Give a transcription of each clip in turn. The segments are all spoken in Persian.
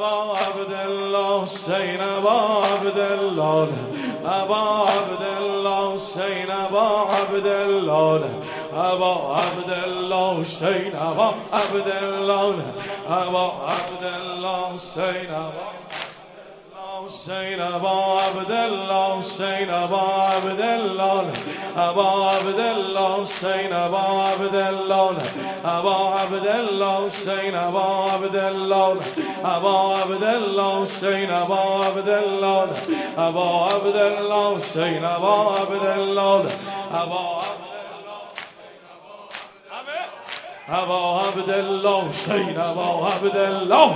ابا عبدالله حسین ابا عبدالله ابا عبدالله حسین ابا عبدالله ابا عبدالله حسین ابا عبدالله ابا عبدالله حسین حسین ابا عبدالله حسین ابا عبدالله ابا عبدالله حسین ابا عبدالله ابا عبدالله حسین ابا عبدالله ابا عبدالله حسین ابا عبدالله ابا عبدالله حسین ابا عبدالله ابا عبدالله حسین ابا عبدالله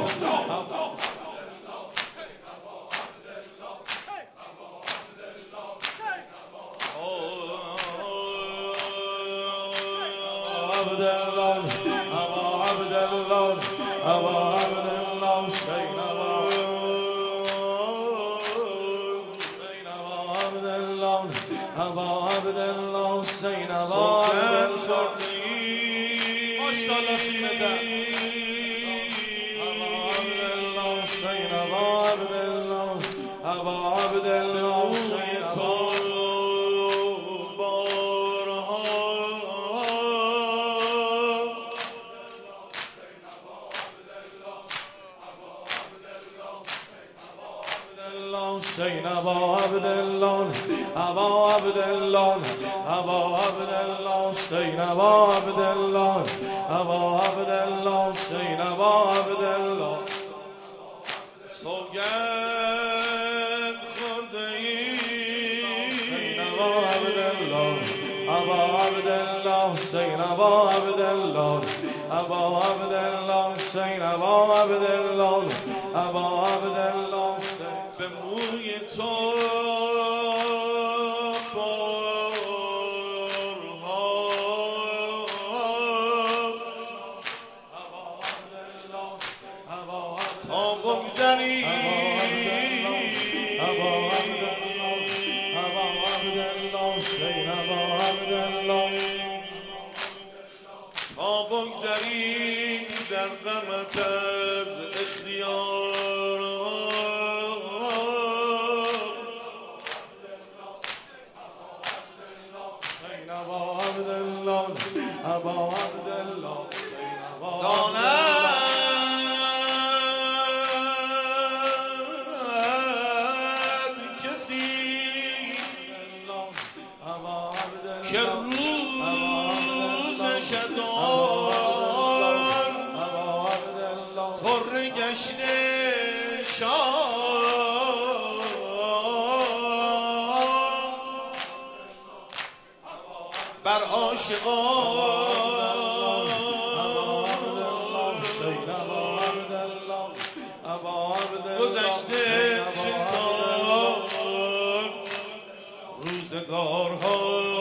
ماشاءالله سینه زد ابا عبدالله حسین ابا عبدالله ابا عبدالله ابا عبدالله حسین ابا عبدالله ابا عبدالله حسین ابا عبدالله سوگند خورده ای ابا عبدالله ابا عبدالله حسین ابا عبدالله ابا عبدالله حسین ابا عبدالله ابا عبدالله به موی تو تا بگذری تا بگذری در غمت از اختیار ابا عبدالله ابا عبدالله که روزش از آن طره گشته شاه بر عاشقان گذشته چه سال روزگارها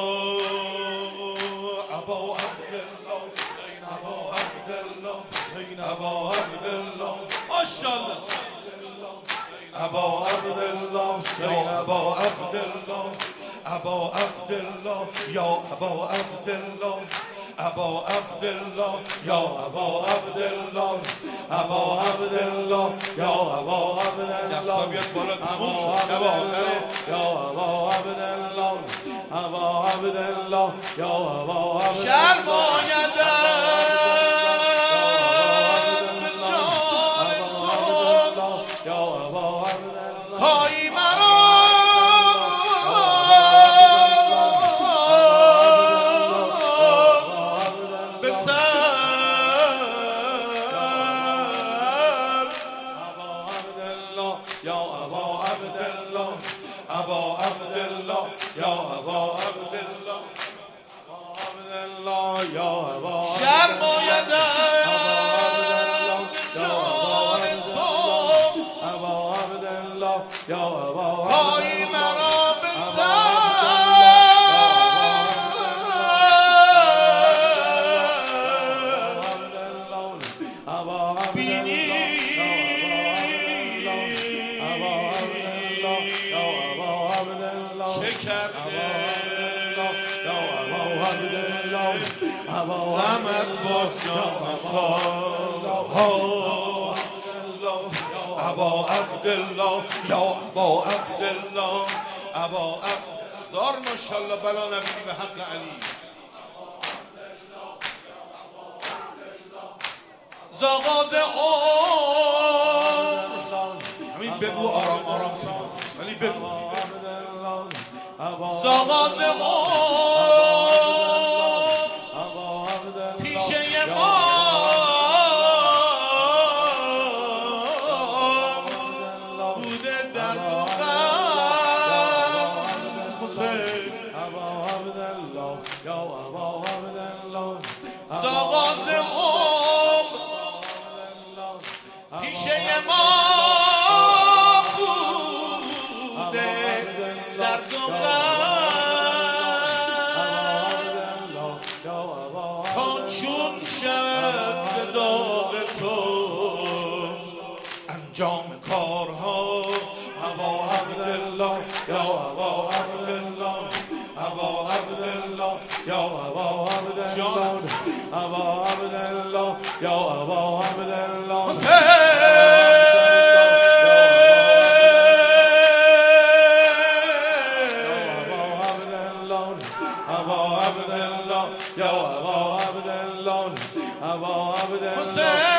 ابا عبدالله حسین ابا عبدالله حسین ابا عبدالله ماشاءالله ابا عبدالله حسین ابا عبدالله ابا عبدالله یا ابا عبدالله ابا عبدالله یا ابا عبدالله ابا عبدالله یا ابا عبدالله دستا بیاد بالا تموم شد شب آخره یا ابا عبدالله ابا عبدالله یا ابا عبدالله شرمایدم به جان تو پایی مرا به سر یا ابا عبدالله ابا عبدالله یا ابا عبدالله یا ابا شرمایدم به جان تو پایی مرا به سر بینی چه کرده غمت با جان سال ابا عبدالله یا ابا عبدالله ابا زار ماشاءالله بلا نبیدی به حق علی زاغاز همین بگو آرام آرام سیماز ولی بگو زاغاز پیشه ما بوده در زاغاز پیشه ما بوده در تا چون شود صداق تو انجام کارها ابا عبدالله یا ابا عبدالله ابا عبدالله یا ابا عبدالله ابا عبدالله یا ابا عبدالله ابا عبدالله یا ابا عبدالله ابا عبدالله